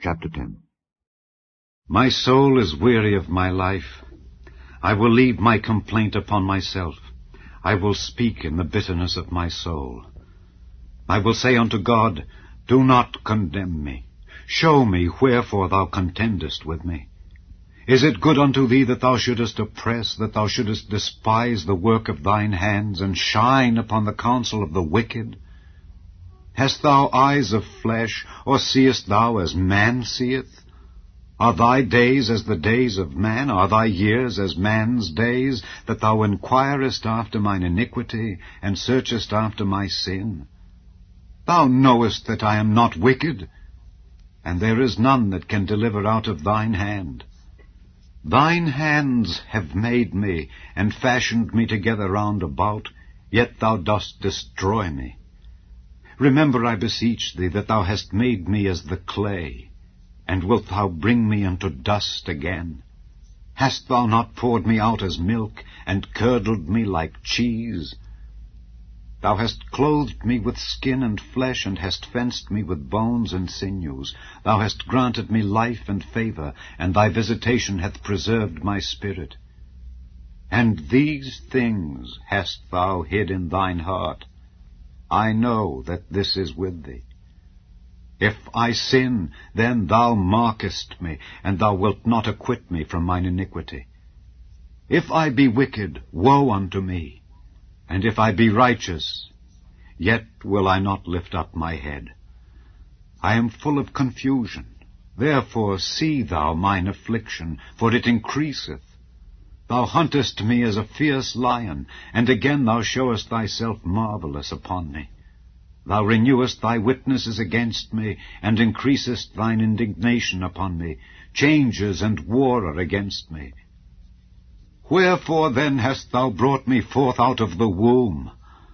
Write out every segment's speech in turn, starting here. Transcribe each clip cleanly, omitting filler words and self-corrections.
Chapter 10. My soul is weary of my life. I will leave my complaint upon myself. I will speak in the bitterness of my soul. I will say unto God, Do not condemn me. Show me wherefore thou contendest with me. Is it good unto thee that thou shouldest oppress, that thou shouldest despise the work of thine hands, and shine upon the counsel of the wicked? Hast thou eyes of flesh, or seest thou as man seeth? Are thy days as the days of man? Are thy years as man's days, that thou inquirest after mine iniquity, and searchest after my sin? Thou knowest that I am not wicked, and there is none that can deliver out of thine hand. Thine hands have made me, and fashioned me together round about, yet thou dost destroy me. Remember, I beseech thee, that thou hast made me as the clay, and wilt thou bring me unto dust again? Hast thou not poured me out as milk, and curdled me like cheese? Thou hast clothed me with skin and flesh, and hast fenced me with bones and sinews. Thou hast granted me life and favor, and thy visitation hath preserved my spirit. And these things hast thou hid in thine heart. I know that this is with thee. If I sin, then thou markest me, and thou wilt not acquit me from mine iniquity. If I be wicked, woe unto me. And if I be righteous, yet will I not lift up my head. I am full of confusion. Therefore see thou mine affliction, for it increaseth. Thou huntest me as a fierce lion, and again thou showest thyself marvelous upon me. Thou renewest thy witnesses against me, and increasest thine indignation upon me. Changes and war are against me. Wherefore then hast thou brought me forth out of the womb?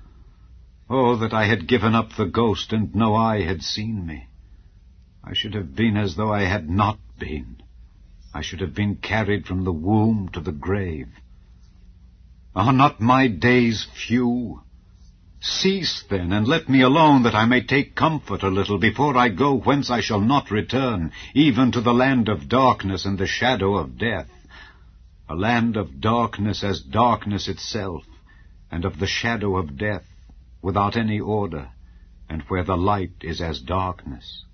Oh, that I had given up the ghost, and no eye had seen me. I should have been as though I had not been. I should have been carried from the womb to the grave. Are not my days few? Cease then, and let me alone, that I may take comfort a little, before I go whence I shall not return, even to the land of darkness and the shadow of death, a land of darkness as darkness itself, and of the shadow of death, without any order, and where the light is as darkness.